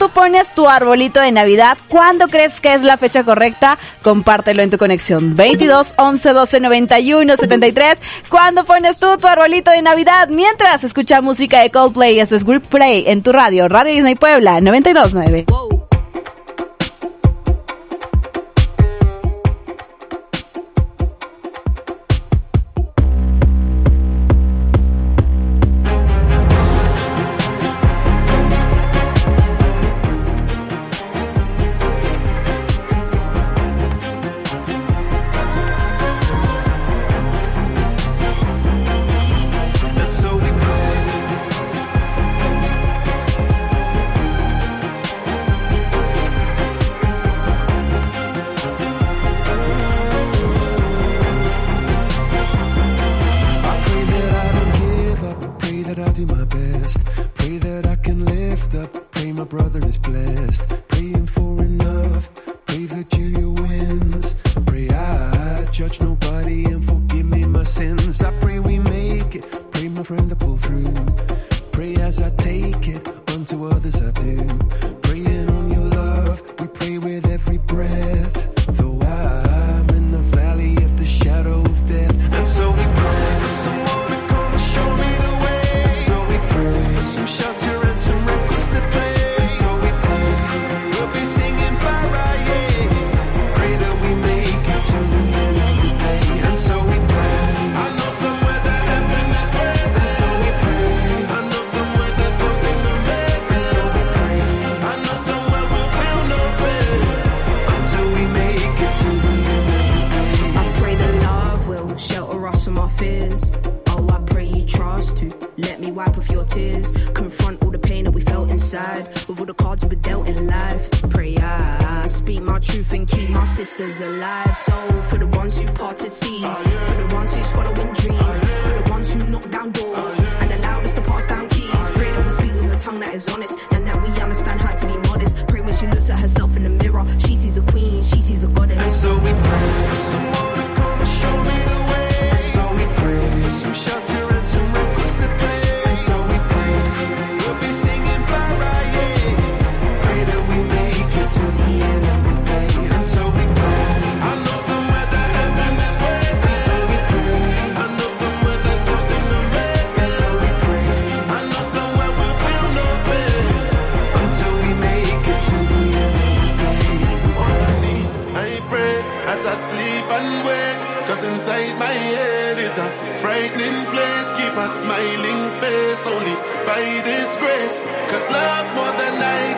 tú pones tu arbolito de Navidad? ¿Cuándo crees que es la fecha correcta? Compártelo en tu conexión 22 11 12 91 73. ¿Cuándo pones tú tu arbolito de Navidad? Mientras escucha música de Coldplay, esto es Grip Play en tu radio, Radio Disney Puebla 92.9. Wow. Only by His grace, 'cause love more than I